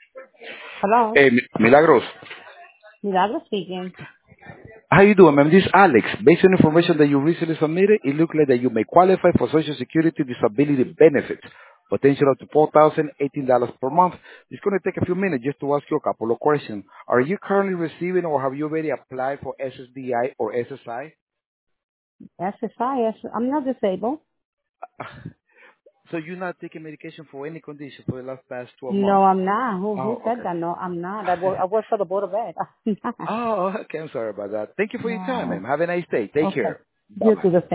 Hello. Hey, Milagros. Milagro speaking. How you doing, ma'am? This is Alex. Based on information that you recently submitted, it looks like that you may qualify for Social Security disability benefits, potential up to $4,018 per month. It's going to take a few minutes just to ask you a couple of questions. Are you currently receiving or have you already applied for SSDI or SSI? SSI. I'm not disabled. So you're not taking medication for any condition for the last past 12 No, months? I'm not. Who Oh, said okay. that? No, I'm not. I work for the Board of Ed. I'm not. Oh, okay. I'm sorry about that. Thank you for your time, ma'am. No. Have a nice day. Take Okay. care. You Bye-bye. do the same.